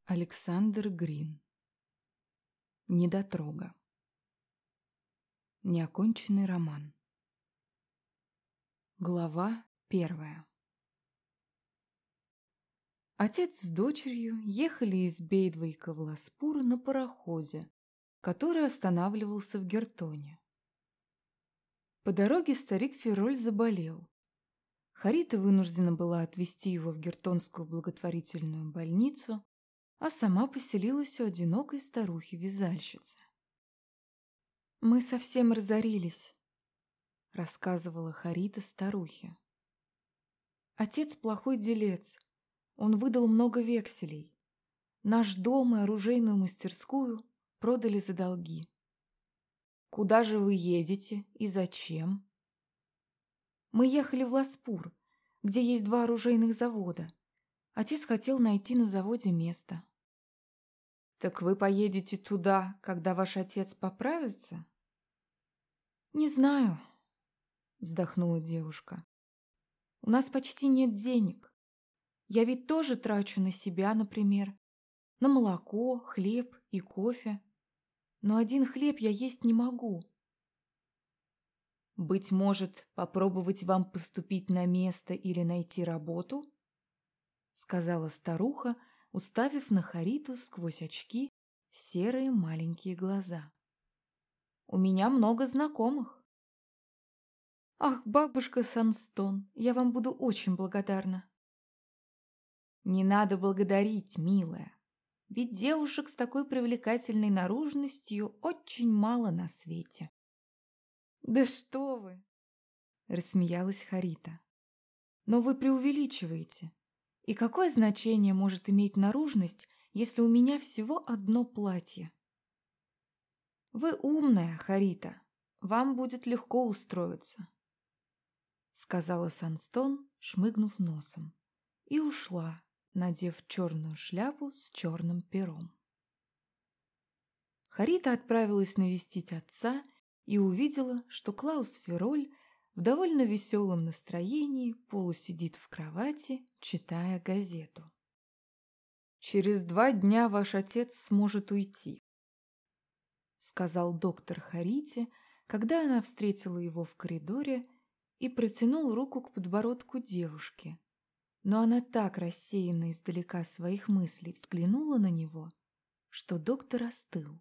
Александр Грин. Недотрога. Неоконченный роман. Глава 1. Отец с дочерью ехали из Бейдвейка в Ласпур на пароходе, который останавливался в Гертоне. По дороге старик Фероль заболел. Харита вынуждена была отвезти его в Гертонскую благотворительную больницу, а сама поселилась у одинокой старухи-вязальщицы. «Мы совсем разорились», — рассказывала Харита старухе. «Отец плохой делец. Он выдал много векселей. Наш дом и оружейную мастерскую продали за долги». «Куда же вы едете и зачем?» «Мы ехали в Ласпур, где есть 2 оружейных завода. Отец хотел найти на заводе место». «Так вы поедете туда, когда ваш отец поправится?» «Не знаю», — вздохнула девушка. «У нас почти нет денег. Я ведь тоже трачу на себя, например, на молоко, хлеб и кофе. Но один хлеб я есть не могу». «Быть может, попробовать вам поступить на место или найти работу?» — сказала старуха, уставив на Хариту сквозь очки серые маленькие глаза. «У меня много знакомых». «Ах, бабушка Санстон, я вам буду очень благодарна». «Не надо благодарить, милая, ведь девушек с такой привлекательной наружностью очень мало на свете». «Да что вы!» — рассмеялась Харита. «Но вы преувеличиваете. И какое значение может иметь наружность, если у меня всего одно платье?» «Вы умная, Харита, вам будет легко устроиться», — сказала Санстон, шмыгнув носом, и ушла, надев черную шляпу с черным пером. Харита отправилась навестить отца и увидела, что Клаус Фероль в довольно веселом настроении полусидит в кровати, читая газету. «Через 2 дня ваш отец сможет уйти», — сказал доктор Харите, когда она встретила его в коридоре и протянул руку к подбородку девушки. Но она так рассеянно издалека своих мыслей взглянула на него, что доктор остыл.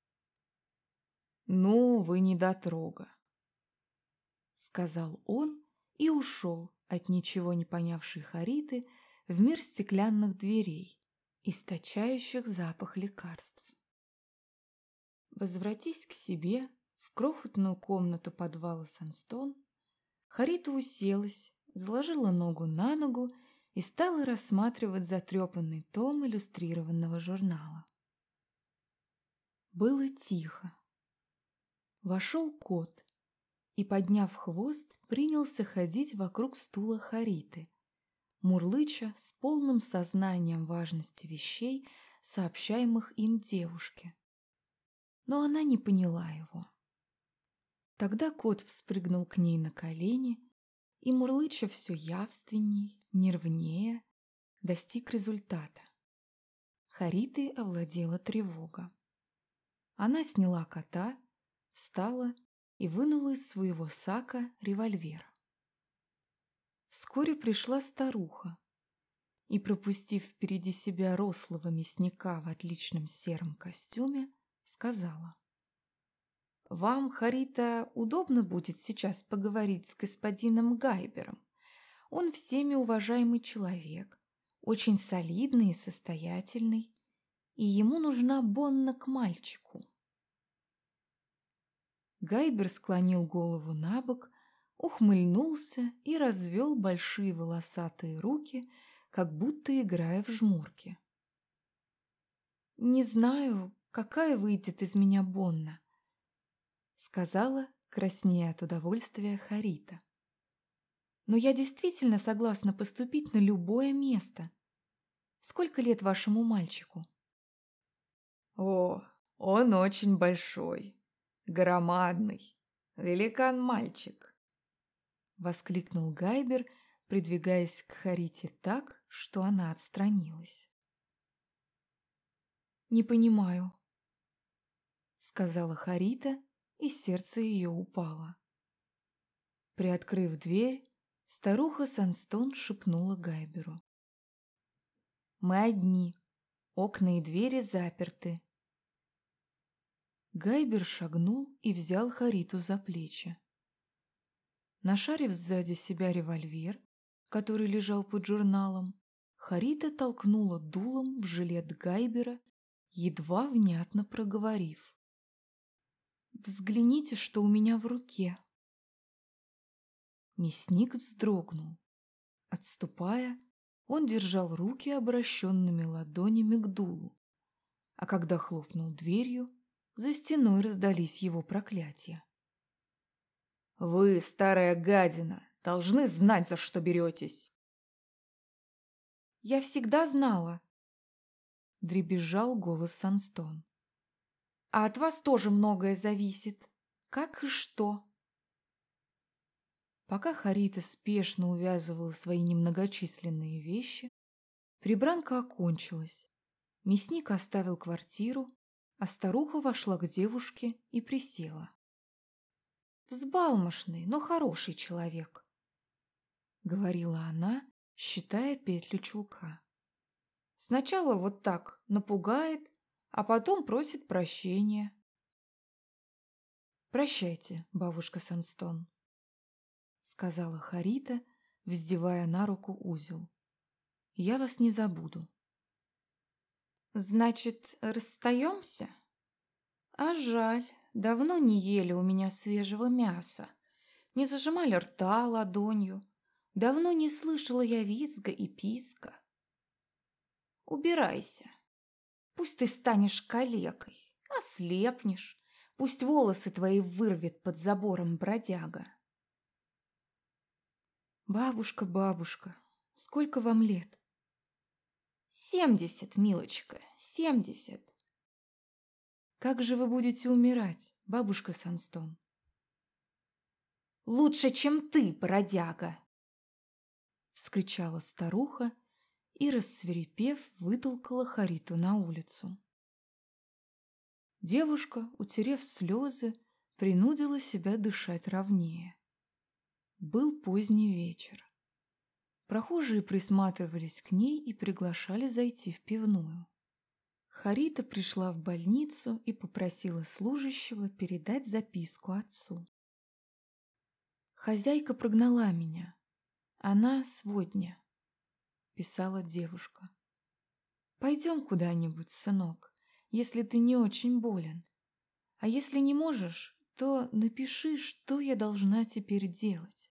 «Ну, вы недотрога», — сказал он и ушел от ничего не понявшей Хариты в мир стеклянных дверей, источающих запах лекарств. Возвратись к себе в крохотную комнату подвала Санстон, Харита уселась, заложила ногу на ногу и стала рассматривать затрепанный том иллюстрированного журнала. Было тихо. Вошел кот и, подняв хвост, принялся ходить вокруг стула Хариты, мурлыча с полным сознанием важности вещей, сообщаемых им девушке. Но она не поняла его. Тогда кот вспрыгнул к ней на колени и, мурлыча все явственней, нервнее, достиг результата. Харитой овладела тревога. Она сняла кота, встала и вынула из своего сака револьвер. Вскоре пришла старуха и, пропустив впереди себя рослого мясника в отличном сером костюме, сказала: «Вам, Харита, удобно будет сейчас поговорить с господином Гайбером. Он всеми уважаемый человек, очень солидный и состоятельный, и ему нужна Бонна к мальчику». Гайбер склонил голову набок, ухмыльнулся и развел большие волосатые руки, как будто играя в жмурки. «Не знаю, какая выйдет из меня Бонна», — сказала, краснея от удовольствия Харита. «Но я действительно согласна поступить на любое место. Сколько лет вашему мальчику?» «О, он очень большой, громадный, великан-мальчик», — воскликнул Гайбер, придвигаясь к Харите так, что она отстранилась. «Не понимаю», — сказала Харита, и сердце ее упало. Приоткрыв дверь, старуха Санстон шепнула Гайберу: «Мы одни, окна и двери заперты». Гайбер шагнул и взял Хариту за плечи. Нашарив сзади себя револьвер, который лежал под журналом, Харита толкнула дулом в жилет Гайбера, едва внятно проговорив: «Взгляните, что у меня в руке». Мясник вздрогнул. Отступая, он держал руки обращенными ладонями к дулу, а когда хлопнул дверью, за стеной раздались его проклятия. «Вы, старая гадина, должны знать, за что беретесь!» «Я всегда знала», — дребезжал голос Санстон. «А от вас тоже многое зависит. Как и что?» Пока Харита спешно увязывала свои немногочисленные вещи, прибранка окончилась. Мясник оставил квартиру, а старуха вошла к девушке и присела. «Взбалмошный, но хороший человек», — говорила она, считая петлю чулка. «Сначала вот так напугает, а потом просит прощения». «Прощайте, бабушка Санстон», — сказала Харита, вздевая на руку узел. «Я вас не забуду». «Значит, расстаемся? А жаль, давно не ели у меня свежего мяса, не зажимали рта ладонью, давно не слышала я визга и писка. Убирайся, пусть ты станешь калекой, ослепнешь, пусть волосы твои вырвет под забором бродяга». «Бабушка, бабушка, сколько вам лет?» 70, милочка, 70. «Как же вы будете умирать, бабушка Санстон?» «Лучше, чем ты, бродяга!» — вскричала старуха и, рассвирепев, вытолкала Хариту на улицу. Девушка, утерев слезы, принудила себя дышать ровнее. Был поздний вечер. Прохожие присматривались к ней и приглашали зайти в пивную. Харита пришла в больницу и попросила служащего передать записку отцу. «Хозяйка прогнала меня. Она сводня», — писала девушка. «Пойдем куда-нибудь, сынок, если ты не очень болен. А если не можешь, то напиши, что я должна теперь делать».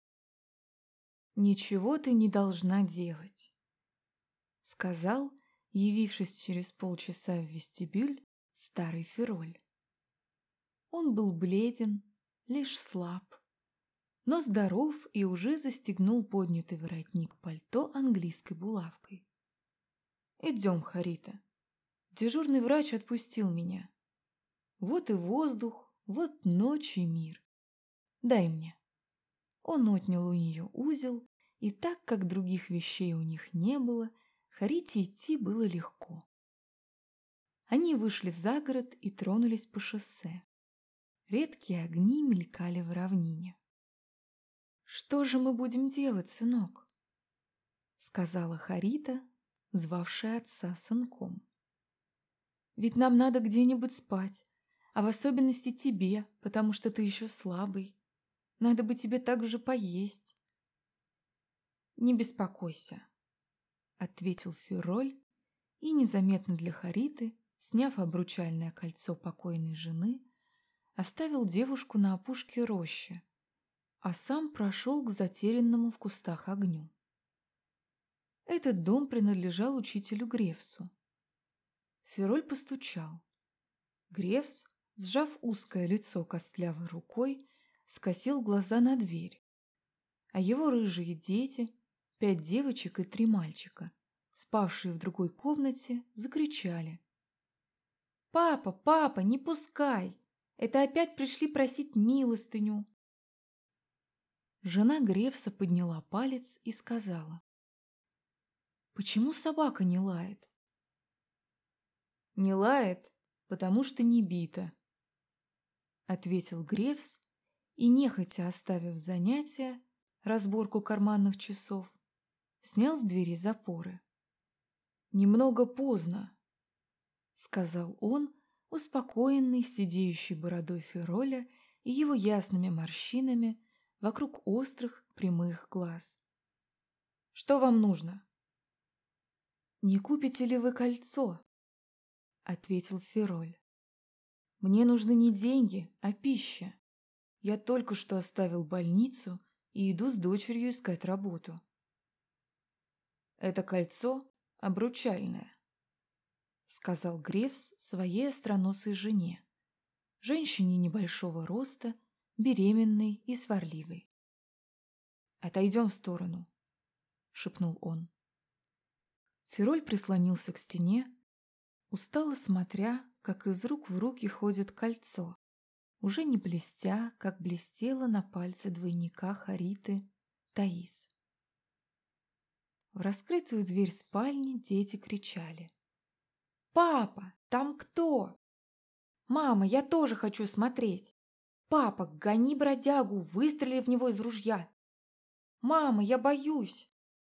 «Ничего ты не должна делать», — сказал, явившись через полчаса в вестибюль, старый Фероль. Он был бледен, лишь слаб, но здоров и уже застегнул поднятый воротник пальто английской булавкой. «Идем, Харита. Дежурный врач отпустил меня. Вот и воздух, вот ночь и мир. Дай мне». Он отнял у нее узел, и так как других вещей у них не было, Харите идти было легко. Они вышли за город и тронулись по шоссе. Редкие огни мелькали в равнине. «Что же мы будем делать, сынок?» — сказала Харита, звавшая отца сынком. «Ведь нам надо где-нибудь спать, а в особенности тебе, потому что ты еще слабый. Надо бы тебе также поесть». «Не беспокойся», — ответил Фюроль и, незаметно для Хариты, сняв обручальное кольцо покойной жены, оставил девушку на опушке рощи, а сам прошел к затерянному в кустах огню. Этот дом принадлежал учителю Гревсу. Фюроль постучал. Гревс, сжав узкое лицо костлявой рукой, скосил глаза на дверь, а его рыжие дети, 5 девочек и 3 мальчика, спавшие в другой комнате, закричали: «Папа, папа, не пускай! Это опять пришли просить милостыню!» Жена Гревса подняла палец и сказала: «Почему собака не лает?» Не лает, потому что не бита, ответил Гревс и, нехотя оставив занятия, разборку карманных часов, снял с двери запоры. «Немного поздно», — сказал он, успокоенный сидеющей бородой Фероля и его ясными морщинами вокруг острых прямых глаз. «Что вам нужно?» «Не купите ли вы кольцо?» — ответил Фероль. «Мне нужны не деньги, а пища. Я только что оставил больницу и иду с дочерью искать работу». «Это кольцо обручальное», — сказал Гревс своей остроносой жене, женщине небольшого роста, беременной и сварливой. «Отойдем в сторону», — шепнул он. Фероль прислонился к стене, устало смотря, как из рук в руки ходит кольцо, уже не блестя, как блестело на пальце двойника Хариты Таис. В раскрытую дверь спальни дети кричали: «Папа, там кто? Мама, я тоже хочу смотреть! Папа, гони бродягу, выстрели в него из ружья! Мама, я боюсь!»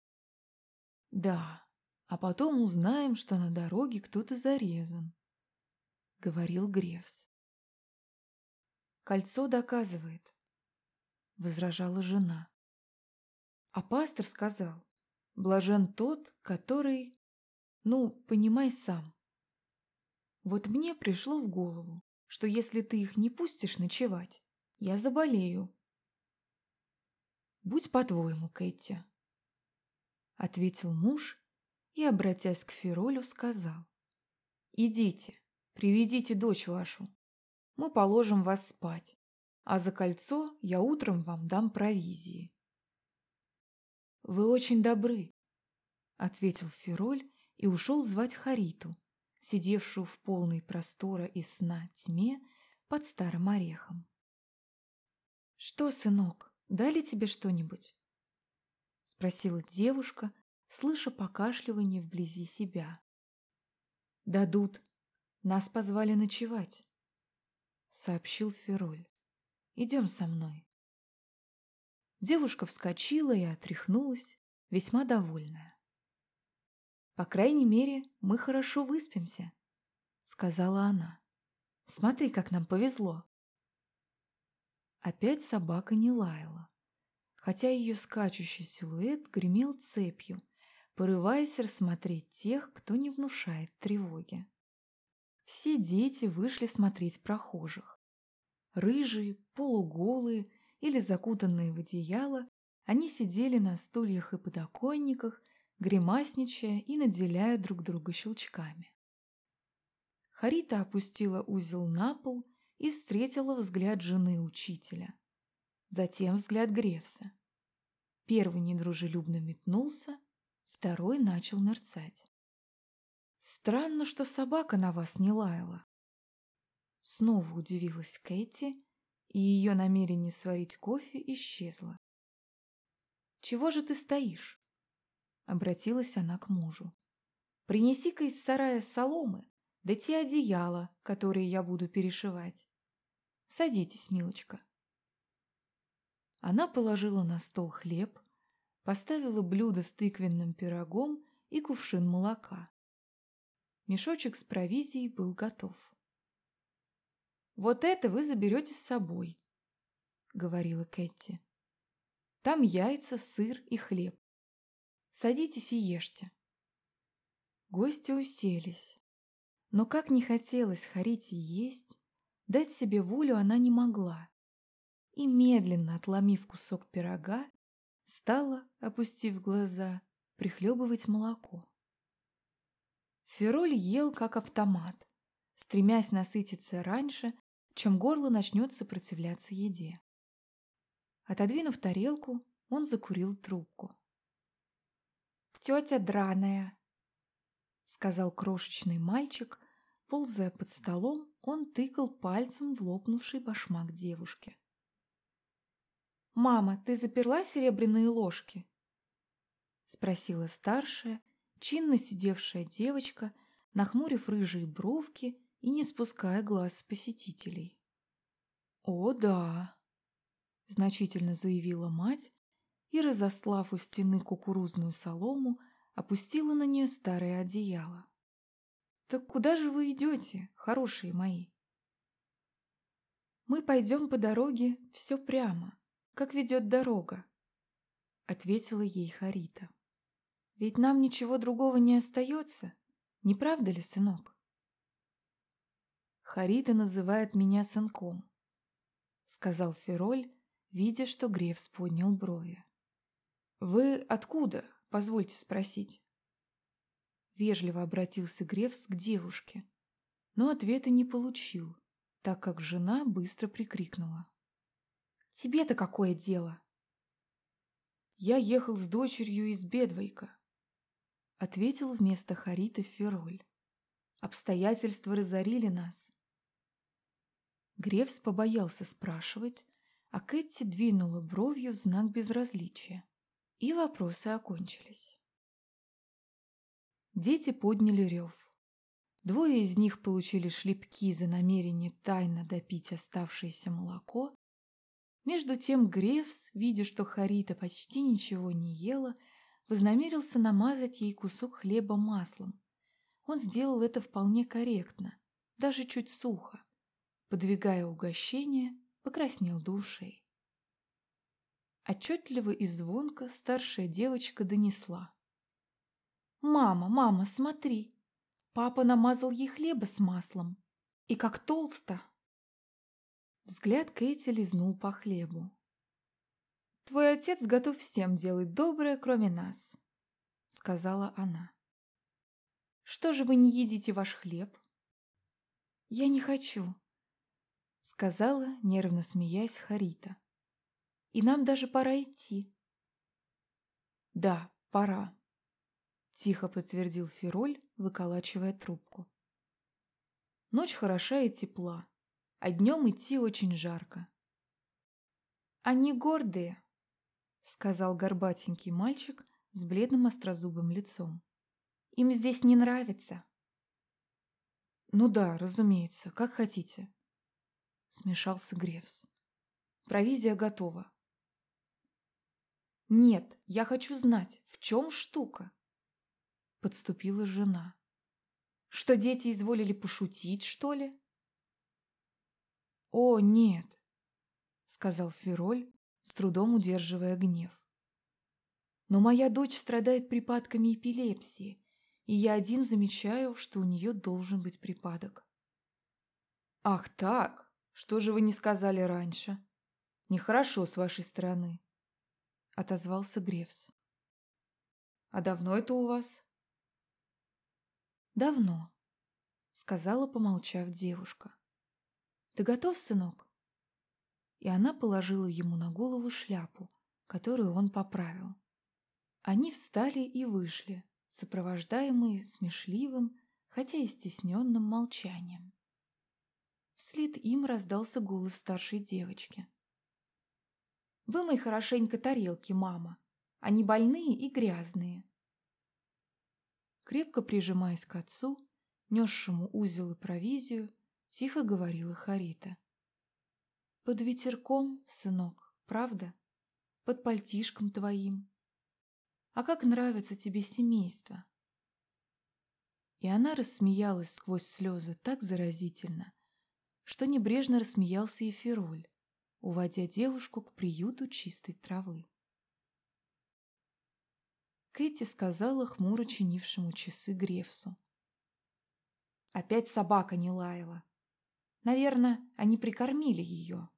«Да, а потом узнаем, что на дороге кто-то зарезан», — говорил Гревс. «Кольцо доказывает», — возражала жена. А пастор сказал: «Блажен тот, который, понимай сам». Вот мне пришло в голову, что если ты их не пустишь ночевать, я заболею. «Будь по-твоему, Кэти», — ответил муж и, обратясь к Феролю, сказал: «Идите, приведите дочь вашу, мы положим вас спать, а за кольцо я утром вам дам провизии». «Вы очень добры», — ответил Фероль и ушел звать Хариту, сидевшую в полной простора и сна тьме под старым орехом. «Что, сынок, дали тебе что-нибудь?» — спросила девушка, слыша покашливание вблизи себя. «Дадут. Нас позвали ночевать», — сообщил Фероль. «Идем со мной». Девушка вскочила и отряхнулась, весьма довольная. «По крайней мере, мы хорошо выспимся», — сказала она. «Смотри, как нам повезло». Опять собака не лаяла, хотя ее скачущий силуэт гремел цепью, порываясь рассмотреть тех, кто не внушает тревоги. Все дети вышли смотреть прохожих. Рыжие, полуголые или закутанные в одеяло, они сидели на стульях и подоконниках, гримасничая и наделяя друг друга щелчками. Харита опустила узел на пол и встретила взгляд жены учителя. Затем взгляд Гревса. Первый недружелюбно метнулся, второй начал мерцать. «Странно, что собака на вас не лаяла». Снова удивилась Кэти, и ее намерение сварить кофе исчезло. «Чего же ты стоишь?» — обратилась она к мужу. «Принеси-ка из сарая соломы, да те одеяла, которые я буду перешивать. Садитесь, милочка». Она положила на стол хлеб, поставила блюдо с тыквенным пирогом и кувшин молока. Мешочек с провизией был готов. «Вот это вы заберете с собой», — говорила Кэти. «Там яйца, сыр и хлеб. Садитесь и ешьте». Гости уселись. Но как не хотелось Харите есть, дать себе волю она не могла. И, медленно отломив кусок пирога, стала, опустив глаза, прихлебывать молоко. Фероль ел как автомат, стремясь насытиться раньше, чем горло начнет сопротивляться еде. Отодвинув тарелку, он закурил трубку. «Тетя драная», — сказал крошечный мальчик. Ползая под столом, он тыкал пальцем в лопнувший башмак девушки. «Мама, ты заперла серебряные ложки?» — спросила старшая, чинно сидевшая девочка нахмурив рыжие бровки и не спуская глаз с посетителей. «О, да!» – значительно заявила мать и, разослав у стены кукурузную солому, опустила на нее старое одеяло. «Так куда же вы идете, хорошие мои?» «Мы пойдем по дороге все прямо, как ведет дорога», — ответила ей Харита. «Ведь нам ничего другого не остается, не правда ли, сынок?» «Харита называет меня сынком», — сказал Фероль, видя, что Грефс поднял брови. «Вы откуда, позвольте спросить?» Вежливо обратился Грефс к девушке, но ответа не получил, так как жена быстро прикрикнула. «Тебе-то какое дело?» «Я ехал с дочерью из Бедвейка», — ответил вместо Хариты Фероль. «Обстоятельства разорили нас». Грефс побоялся спрашивать, а Кэти двинула бровью в знак безразличия, и вопросы окончились. Дети подняли рев. Двое из них получили шлепки за намерение тайно допить оставшееся молоко. Между тем Грефс, видя, что Харита почти ничего не ела, вознамерился намазать ей кусок хлеба маслом. Он сделал это вполне корректно, даже чуть сухо. Подвигая угощение, покраснел до ушей. Отчетливо и звонко старшая девочка донесла. «Мама, мама, смотри! Папа намазал ей хлеба с маслом. И как толсто!» Взгляд Кэти лизнул по хлебу. «Твой отец готов всем делать доброе, кроме нас», — сказала она. «Что же вы не едите ваш хлеб?» «Я не хочу», — сказала, нервно смеясь, Харита. «И нам даже пора идти». «Да, пора», — тихо подтвердил Фероль, выколачивая трубку. «Ночь хороша и тепла, а днем идти очень жарко». «Они гордые», — сказал горбатенький мальчик с бледным острозубым лицом. «Им здесь не нравится». «Ну да, разумеется, как хотите», — смешался Грефс. «Провизия готова». «Нет, я хочу знать, в чем штука?» — подступила жена. «Что дети изволили пошутить, что ли?» «О, нет», — сказал Фероль, с трудом удерживая гнев. «Но моя дочь страдает припадками эпилепсии, и я один замечаю, что у нее должен быть припадок». «Ах так? Что же вы не сказали раньше? Нехорошо с вашей стороны», — отозвался Грефс. «А давно это у вас?» «Давно», — сказала, помолчав девушка. «Ты готов, сынок?» И она положила ему на голову шляпу, которую он поправил. Они встали и вышли, сопровождаемые смешливым, хотя и стесненным молчанием. Вслед им раздался голос старшей девочки. «Вымой хорошенько тарелки, мама. Они больные и грязные». Крепко прижимаясь к отцу, несшему узел и провизию, тихо говорила Харита. «Под ветерком, сынок, правда? Под пальтишком твоим. А как нравится тебе семейство?» И она рассмеялась сквозь слезы так заразительно, что небрежно рассмеялся и Фероль, уводя девушку к приюту чистой травы. Кэти сказала хмуро чинившему часы Грефсу. «Опять собака не лаяла. Наверное, они прикормили ее».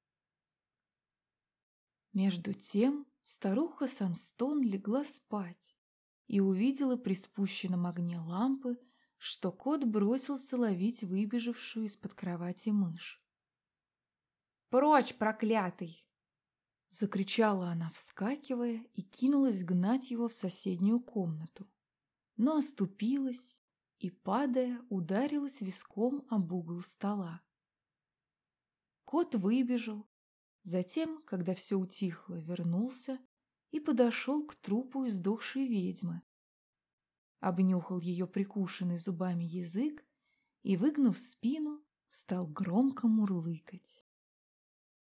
Между тем старуха Санстон легла спать и увидела при спущенном огне лампы, что кот бросился ловить выбежавшую из-под кровати мышь. «Прочь, проклятый!» — закричала она, вскакивая, и кинулась гнать его в соседнюю комнату, но оступилась и, падая, ударилась виском об угол стола. Кот выбежал, затем, когда все утихло, вернулся и подошел к трупу издохшей ведьмы. обнюхал ее прикушенный зубами язык и, выгнув спину, стал громко мурлыкать.